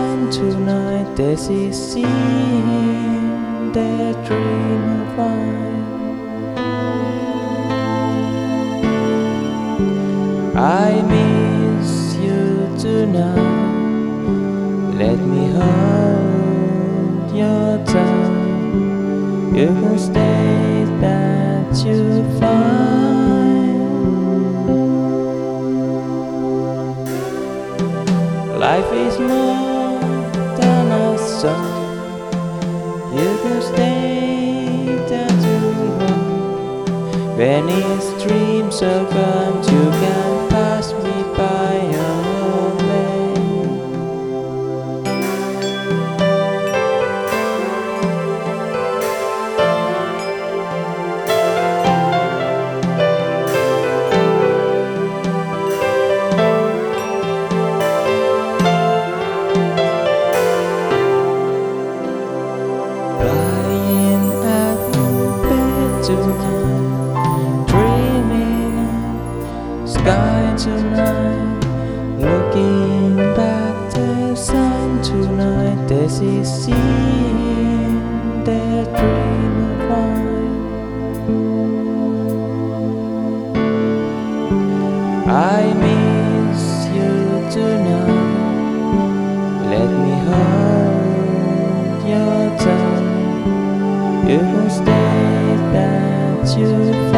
sun tonight. This is seeing the dream of mine. I miss you tonight. Let me hold your tongue. You can stay that you find. Life is more than a song. You can stay that you want. When its dreams are gone, you can pass me by your lane. Lying at your bed tonight, dreaming of sky tonight, looking back the sun tonight. This is seeing the dream of mine. I miss you tonight. Let me hold your tongue. You can stay that you